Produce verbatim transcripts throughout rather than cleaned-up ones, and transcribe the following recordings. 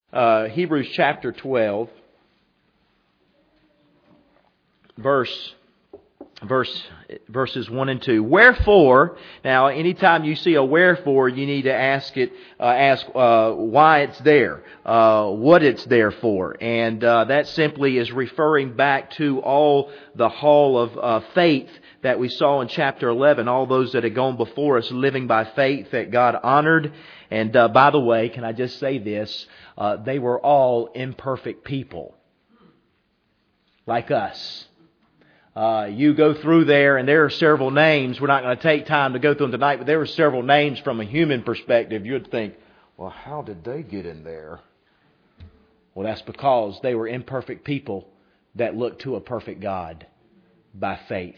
uh, Hebrews chapter twelve, verse verse verses one and two. Wherefore, now anytime you see a wherefore, you need to ask it, uh, ask uh, why it's there, uh, what it's there for, and uh, that simply is referring back to all the hall of uh, faith that we saw in chapter eleven. All those that had gone before us, living by faith, that God honored. And uh, by the way, can I just say this? Uh, they were all imperfect people, like us. Uh, you go through there and there are several names. We're not going to take time to go through them tonight, but there were several names from a human perspective. You'd think, well, how did they get in there? Well, that's because they were imperfect people that looked to a perfect God by faith.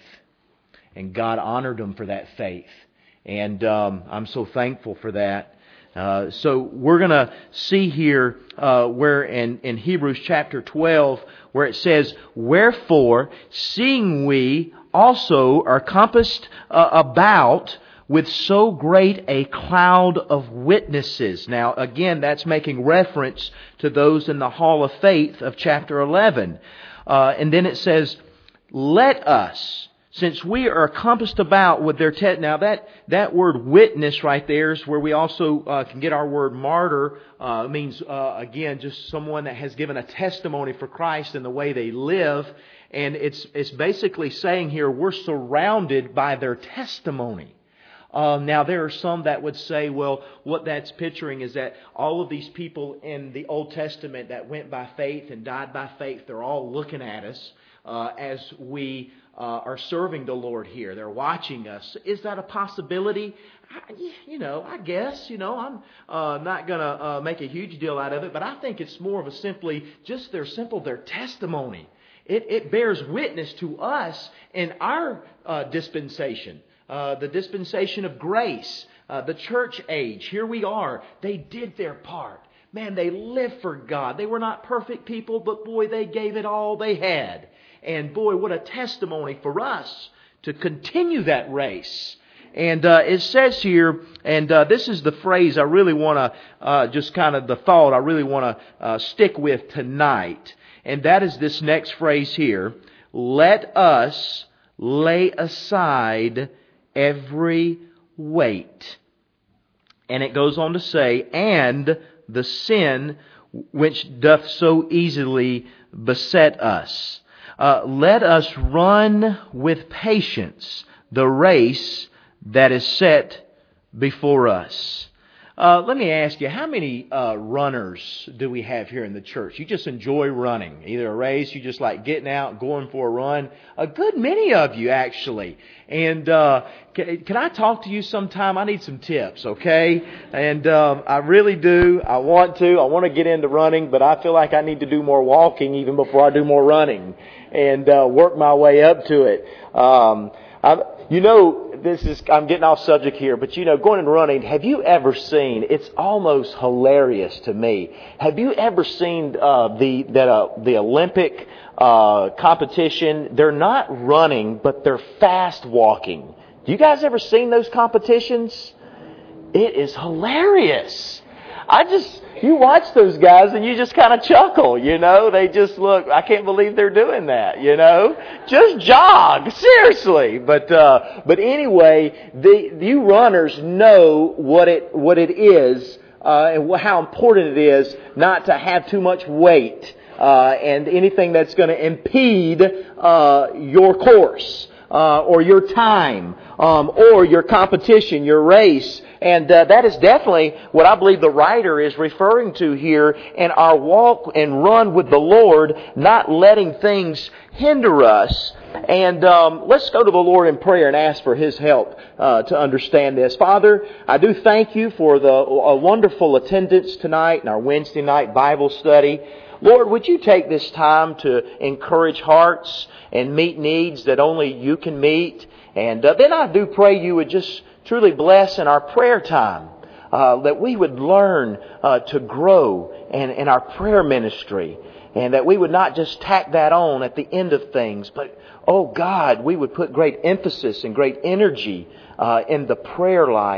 And God honored them for that faith. And um, I'm so thankful for that. Uh, so we're going to see here uh, where in, in Hebrews chapter twelve, where it says, wherefore, seeing we also are compassed uh, about with so great a cloud of witnesses. Now, again, that's making reference to those in the hall of faith of chapter eleven. Uh, and then it says, let us, since we are compassed about with their te- now that that word witness right there is where we also uh, can get our word martyr. Uh, means uh, again just someone that has given a testimony for Christ in the way they live, and it's it's basically saying here we're surrounded by their testimony. Um, now there are some that would say, well, what that's picturing is that all of these people in the Old Testament that went by faith and died by faith, they're all looking at us uh, as we Uh, are serving the Lord here. They're watching us. Is that a possibility? I, you know, I guess, you know, I'm uh, not going to uh, make a huge deal out of it, but I think it's more of a simply, just their simple, their testimony. It, it bears witness to us in our uh, dispensation, uh, the dispensation of grace, uh, the church age. Here we are. They did their part. Man, they lived for God. They were not perfect people, but boy, they gave it all they had. And boy, what a testimony for us to continue that race. And uh, it says here, and uh, this is the phrase I really want to, uh, just kind of the thought I really want to uh, stick with tonight. And that is this next phrase here. Let us lay aside every weight. And it goes on to say, and the sin which doth so easily beset us. Uh, let us run with patience the race that is set before us. Uh, let me ask you, how many uh, runners do we have here in the church? You just enjoy running, either a race, you just like getting out, going for a run. A good many of you, actually. And uh, can, can I talk to you sometime? I need some tips, okay? And um, I really do. I want to. I want to get into running, but I feel like I need to do more walking even before I do more running, and uh, work my way up to it. Um, I'm, you know, this is, I'm getting off subject here, but you know, going and running, have you ever seen, it's almost hilarious to me, have you ever seen uh, the that uh, the Olympic uh, competition? They're not running, but they're fast walking. Do you guys ever seen those competitions? It is hilarious. I just, you watch those guys and you just kind of chuckle, you know. They just look, I can't believe they're doing that, you know. Just jog, seriously. But uh, but anyway, the you runners know what it what it is uh, and how important it is not to have too much weight uh, and anything that's going to impede uh, your course. Uh, or your time, um, or your competition, your race. And uh, that is definitely what I believe the writer is referring to here in our walk and run with the Lord, not letting things hinder us. And um, let's go to the Lord in prayer and ask for His help uh, to understand this. Father, I do thank You for the a wonderful attendance tonight in our Wednesday night Bible study. Lord, would You take this time to encourage hearts and meet needs that only You can meet? And uh, then I do pray You would just truly bless in our prayer time, uh, that we would learn uh, to grow in, in our prayer ministry, and that we would not just tack that on at the end of things, but, oh God, we would put great emphasis and great energy uh, in the prayer life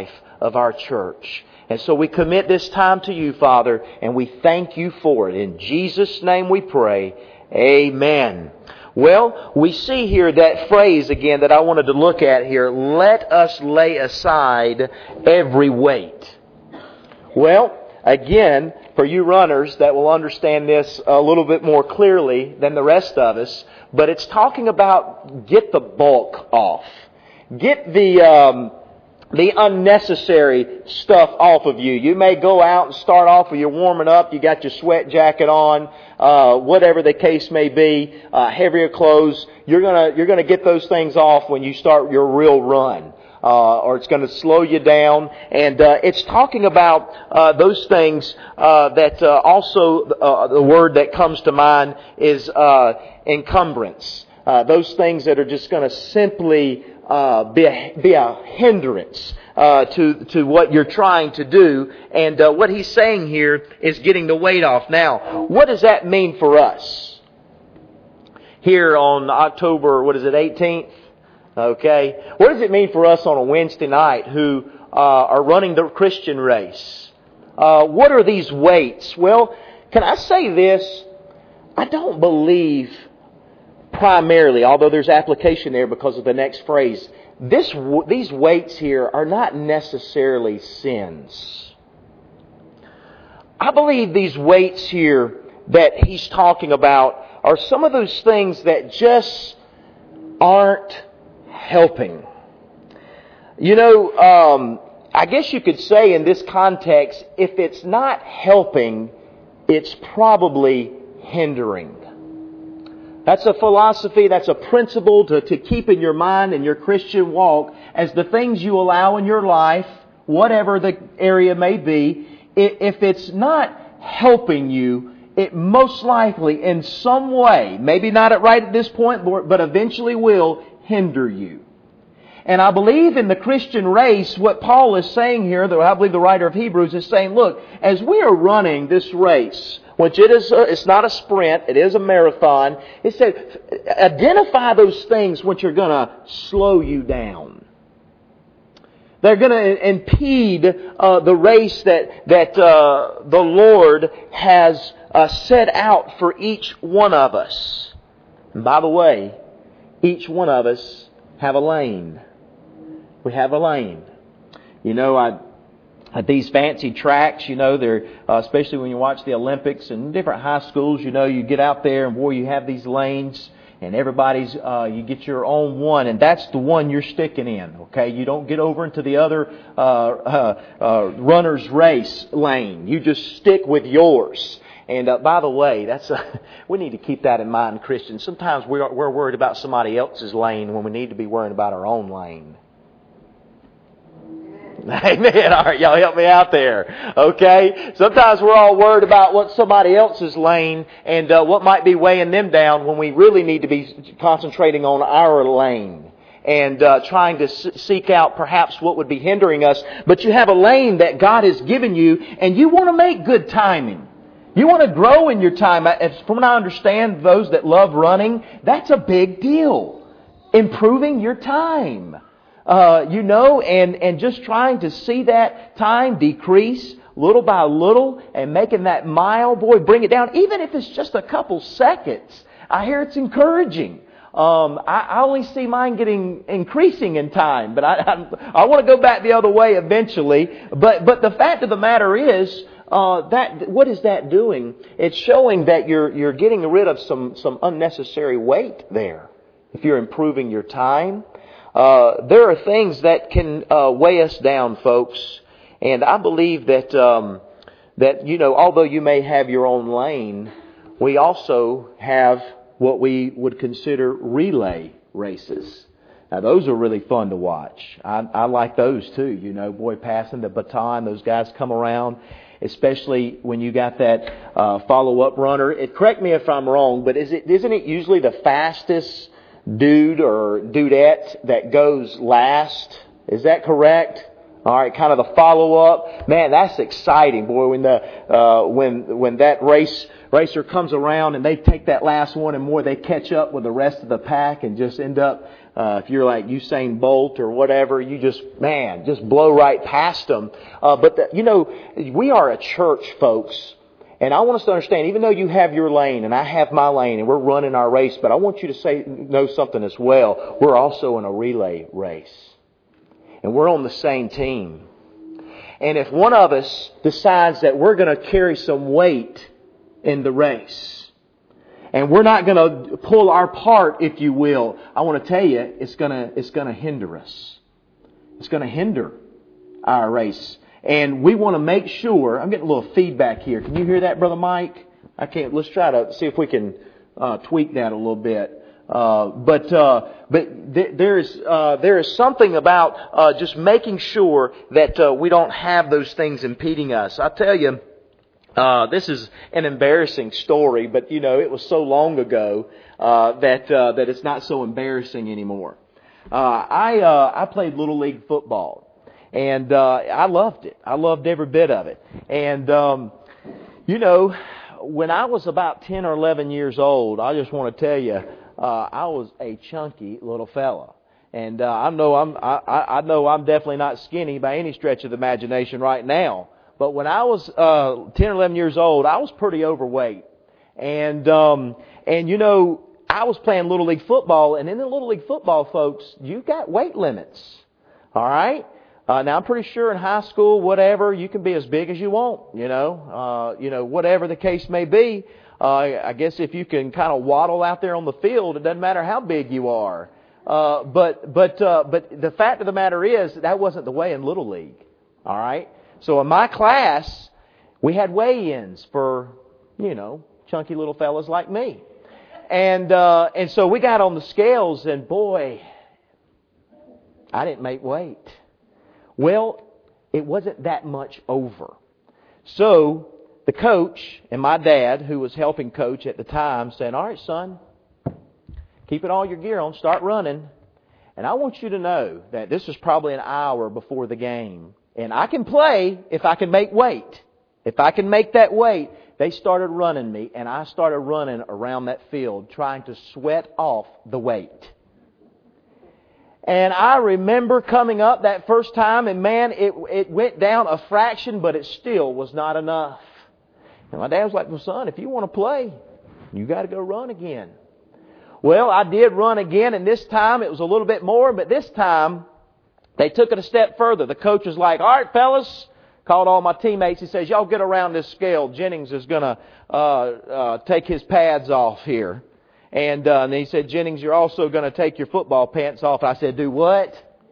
of our church. And so we commit this time to you, Father, and we thank you for it. In Jesus' name we pray. Amen. Well, we see here that phrase again that I wanted to look at here. Let us lay aside every weight. Well, again, for you runners that will understand this a little bit more clearly than the rest of us, but it's talking about get the bulk off. Get the um, the unnecessary stuff off of you. You may go out and start off with your warming up. You got your sweat jacket on, uh, whatever the case may be, uh, heavier clothes. You're gonna you're gonna get those things off when you start your real run. Uh, or it's going to slow you down. And uh, it's talking about uh, those things uh, that uh, also uh, the word that comes to mind is uh, encumbrance. Uh, those things that are just going to simply uh, be a, be a hindrance uh, to to what you're trying to do. And uh, what he's saying here is getting the weight off. Now, what does that mean for us? Here on October, what is it, eighteenth? Okay, what does it mean for us on a Wednesday night who uh, are running the Christian race? Uh, what are these weights? Well, can I say this? I don't believe primarily, although there's application there because of the next phrase, this these weights here are not necessarily sins. I believe these weights here that he's talking about are some of those things that just aren't helping. You know, um, I guess you could say in this context, if it's not helping, it's probably hindering. That's a philosophy, that's a principle to, to keep in your mind in your Christian walk as the things you allow in your life, whatever the area may be, if it's not helping you, it most likely in some way, maybe not right at this point, but eventually will, hinder you. And I believe in the Christian race, what Paul is saying here, though I believe the writer of Hebrews is saying, look, as we are running this race, which it is, a, it's not a sprint, it is a marathon, it says, identify those things which are going to slow you down. They're going to impede uh, the race that that uh, the Lord has uh, set out for each one of us. And by the way, each one of us have a lane. We have a lane. You know, I, at these fancy tracks, you know, they're uh, especially when you watch the Olympics and different high schools, you know, you get out there and boy, you have these lanes and everybody's, uh, you get your own one and that's the one you're sticking in, okay? You don't get over into the other uh, uh, uh, runner's race lane. You just stick with yours. And uh, by the way, that's a, we need to keep that in mind, Christians. Sometimes we're, we're worried about somebody else's lane when we need to be worrying about our own lane. Amen. All right, y'all help me out there. Okay? Sometimes we're all worried about what somebody else's lane and uh, what might be weighing them down when we really need to be concentrating on our lane and uh, trying to s- seek out perhaps what would be hindering us. But you have a lane that God has given you and you want to make good timing. You want to grow in your time. From what I understand, those that love running, that's a big deal. Improving your time. Uh, you know, and, and just trying to see that time decrease little by little and making that mile, boy, bring it down. Even if it's just a couple seconds. I hear it's encouraging. Um, I, I only see mine getting increasing in time, but I, I, I want to go back the other way eventually. But, but the fact of the matter is, Uh, that what is that doing? It's showing that you're you're getting rid of some some unnecessary weight there. If you're improving your time, uh, there are things that can uh, weigh us down, folks. And I believe that um, that you know, although you may have your own lane, we also have what we would consider relay races. Now, those are really fun to watch. I, I like those too. You know, boy, passing the baton, those guys come around. Especially when you got that uh, follow-up runner. It, correct me if I'm wrong, but is it, isn't it usually the fastest dude or dudette that goes last? Is that correct? All right, kind of the follow up. Man, that's exciting, boy. When the uh, when when that race racer comes around and they take that last one and more, they catch up with the rest of the pack and just end up. Uh, if you're like Usain Bolt or whatever, you just man just blow right past them. Uh, but the, you know, we are a church, folks. And I want us to understand, even though you have your lane and I have my lane and we're running our race, but I want you to say know something as well. We're also in a relay race. And we're on the same team. And if one of us decides that we're going to carry some weight in the race, and we're not going to pull our part, if you will, I want to tell you, it's going to, it's going to hinder us. It's going to hinder our race. And we want to make sure, I'm getting a little feedback here. Can you hear that, Brother Mike? I can't, let's try to see if we can uh, tweak that a little bit. Uh, but, uh, but th- there is, uh, there is something about, uh, just making sure that, uh, we don't have those things impeding us. I tell you, uh, this is an embarrassing story, but you know, it was so long ago, uh, that, uh, that it's not so embarrassing anymore. Uh, I, uh, I played Little League football and, uh, I loved it. I loved every bit of it. And, um, you know, when I was about ten or eleven years old, I just want to tell you, Uh, I was a chunky little fella, and uh, I know I'm I, I know I'm definitely not skinny by any stretch of the imagination right now. But when I was uh, ten or eleven years old, I was pretty overweight, and um, and you know I was playing Little League football, and in the Little League football, folks, you got weight limits. All right. Uh, now I'm pretty sure in high school, whatever, you can be as big as you want. You know, uh, you know whatever the case may be. Uh, I guess if you can kind of waddle out there on the field, it doesn't matter how big you are. Uh, but but uh, but the fact of the matter is that wasn't the way in Little League. All right. So in my class, we had weigh-ins for you know chunky little fellas like me, and uh, and so we got on the scales, and boy, I didn't make weight. Well, it wasn't that much over. So the coach and my dad, who was helping coach at the time, said, all right, son, keep it all your gear on, start running. And I want you to know that this was probably an hour before the game. And I can play if I can make weight. If I can make that weight. They started running me, and I started running around that field, trying to sweat off the weight. And I remember coming up that first time, and man, it, it went down a fraction, but it still was not enough. And my dad was like, well, son, if you want to play, you got to go run again. Well, I did run again, and this time it was a little bit more, but this time they took it a step further. The coach was like, all right, fellas, called all my teammates. He says, y'all get around this scale. Jennings is going to uh, uh, take his pads off here. And, uh, and he said, Jennings, you're also going to take your football pants off. I said, do what?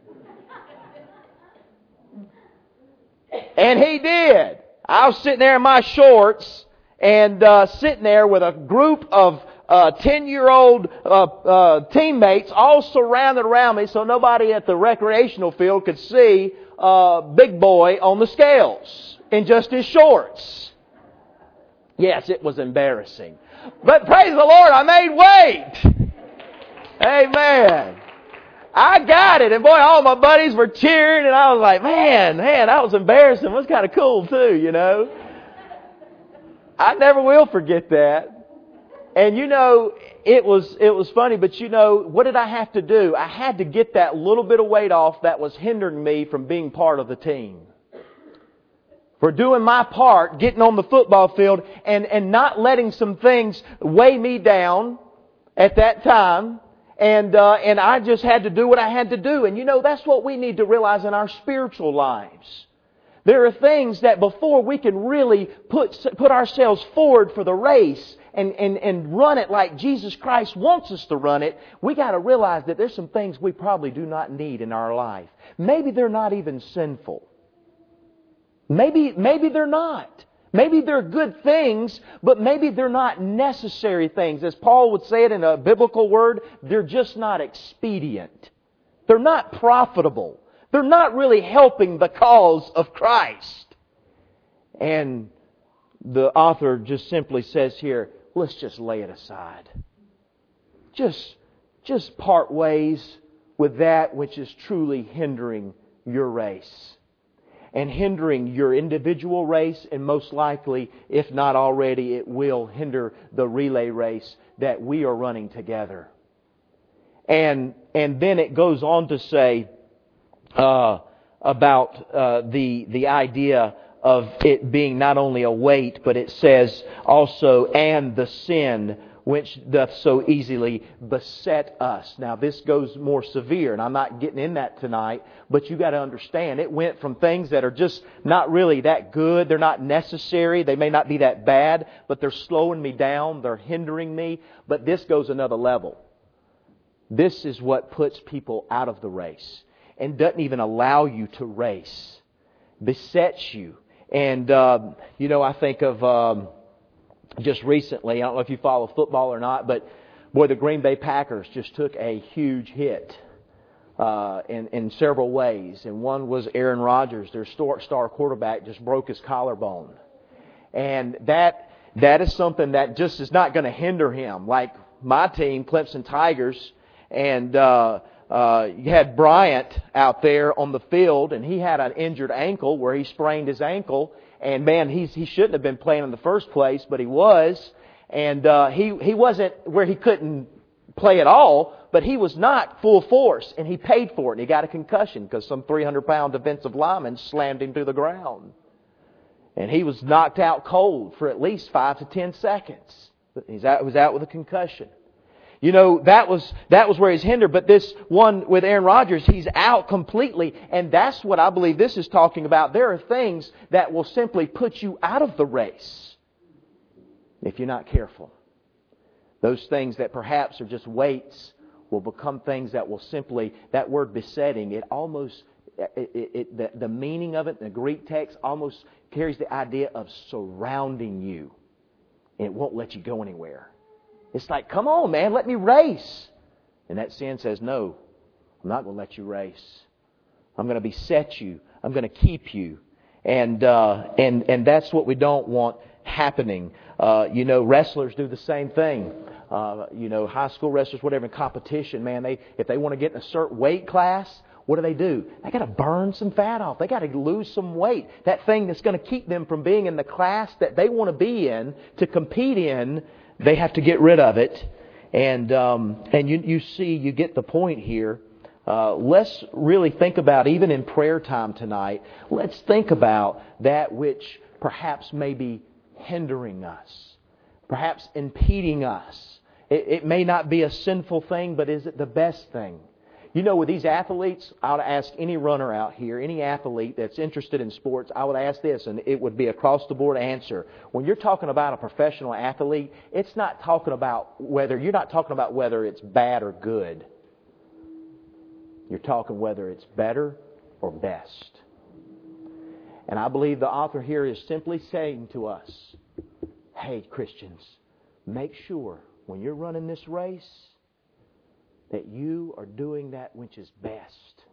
And he did. I was sitting there in my shorts and uh, sitting there with a group of uh, ten-year-old uh, uh, teammates all surrounded around me so nobody at the recreational field could see uh, Big Boy on the scales in just his shorts. Yes, it was embarrassing. But praise the Lord, I made weight. Amen. I got it. And boy, all my buddies were cheering, and I was like, man, man, that was embarrassing. It was kind of cool too, you know. I never will forget that. And you know, it was it was funny, but you know, what did I have to do? I had to get that little bit of weight off that was hindering me from being part of the team. For doing my part, getting on the football field and, and not letting some things weigh me down at that time. And uh, and I just had to do what I had to do. And you know, that's what we need to realize in our spiritual lives. There are things that before we can really put put ourselves forward for the race and, and, and run it like Jesus Christ wants us to run it, we got to realize that there's some things we probably do not need in our life. Maybe they're not even sinful. Maybe maybe they're not. Maybe they're good things, but maybe they're not necessary things. As Paul would say it in a biblical word, they're just not expedient. They're not profitable. They're not really helping the cause of Christ. And the author just simply says here, let's just lay it aside. Just, just part ways with that which is truly hindering your race. and hindering your individual race, and most likely, if not already, it will hinder the relay race that we are running together. And and then it goes on to say uh, about uh, the the idea of it being not only a weight, but it says also, and the sin which doth so easily beset us. Now this goes more severe, and I'm not getting in that tonight, but you got to understand, it went from things that are just not really that good, they're not necessary, they may not be that bad, but they're slowing me down, they're hindering me, but this goes another level. This is what puts people out of the race and doesn't even allow you to race. Besets you. And, uh, you know, I think of um, just recently, I don't know if you follow football or not, but boy, the Green Bay Packers just took a huge hit uh, in, in several ways. And one was Aaron Rodgers, their star, star quarterback, just broke his collarbone. And that that is something that just is not going to hinder him. Like my team, Clemson Tigers, and uh, uh, you had Bryant out there on the field, and he had an injured ankle where he sprained his ankle. And man, he's, he shouldn't have been playing in the first place, but he was. And uh, he he wasn't where he couldn't play at all, but he was not full force, and he paid for it. And he got a concussion because some three hundred pound defensive lineman slammed him to the ground. And he was knocked out cold for at least five to ten seconds. He's out, was out with a concussion. You know, that was that was where he's hindered. But this one with Aaron Rodgers, he's out completely. And that's what I believe this is talking about. There are things that will simply put you out of the race if you're not careful. Those things that perhaps are just weights will become things that will simply, that word besetting, it almost, it, it, it, the, the meaning of it in the Greek text almost carries the idea of surrounding you. And it won't let you go anywhere. It's like, come on, man, let me race. And that sin says, no, I'm not going to let you race. I'm going to beset you. I'm going to keep you. And uh, and and that's what we don't want happening. Uh, you know, wrestlers do the same thing. Uh, you know, high school wrestlers, whatever, in competition, man, they if they want to get in a certain weight class, what do they do? They got to burn some fat off. They got to lose some weight. That thing that's going to keep them from being in the class that they want to be in, to compete in, they have to get rid of it. And um, and you you see, you get the point here. Uh, let's really think about, even in prayer time tonight, let's think about that which perhaps may be hindering us, perhaps impeding us. It, it may not be a sinful thing, but is it the best thing? You know, with these athletes, I would ask any runner out here, any athlete that's interested in sports, I would ask this, and it would be across the board answer. When you're talking about a professional athlete, it's not talking about whether, you're not talking about whether it's bad or good. You're talking whether it's better or best. And I believe the author here is simply saying to us, hey, Christians, make sure when you're running this race that you are doing that which is best.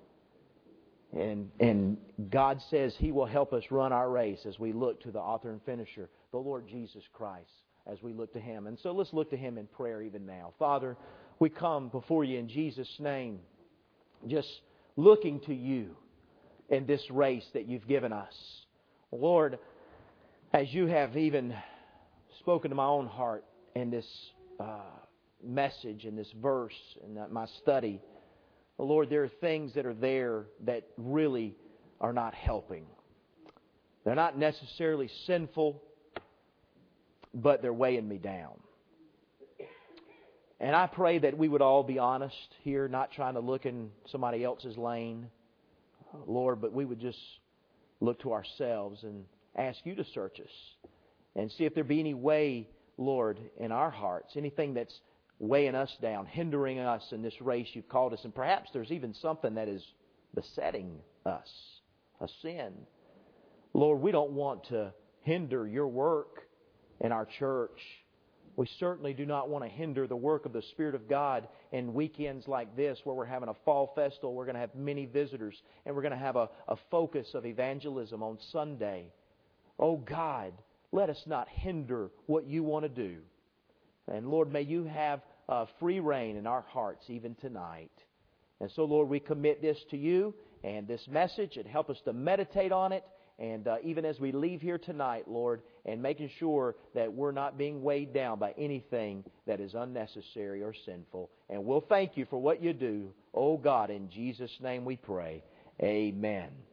And and God says He will help us run our race as we look to the author and finisher, the Lord Jesus Christ, as we look to Him. And so let's look to Him in prayer even now. Father, we come before You in Jesus' name, just looking to You in this race that You've given us. Lord, as You have even spoken to my own heart in this uh, message, in this verse, in my study, Lord, there are things that are there that really are not helping. They're not necessarily sinful, but they're weighing me down. And I pray that we would all be honest here, not trying to look in somebody else's lane, Lord, but we would just look to ourselves and ask You to search us and see if there be any way, Lord, in our hearts, anything that's weighing us down, hindering us in this race You've called us. And perhaps there's even something that is besetting us, a sin. Lord, we don't want to hinder Your work in our church. We certainly do not want to hinder the work of the Spirit of God in weekends like this where we're having a fall festival, we're going to have many visitors, and we're going to have a, a focus of evangelism on Sunday. Oh God, let us not hinder what You want to do. And Lord, may You have uh, free reign in our hearts even tonight. And so, Lord, we commit this to You, and this message and help us to meditate on it. And uh, even as we leave here tonight, Lord, and making sure that we're not being weighed down by anything that is unnecessary or sinful. And we'll thank You for what You do. Oh God, in Jesus' name we pray. Amen.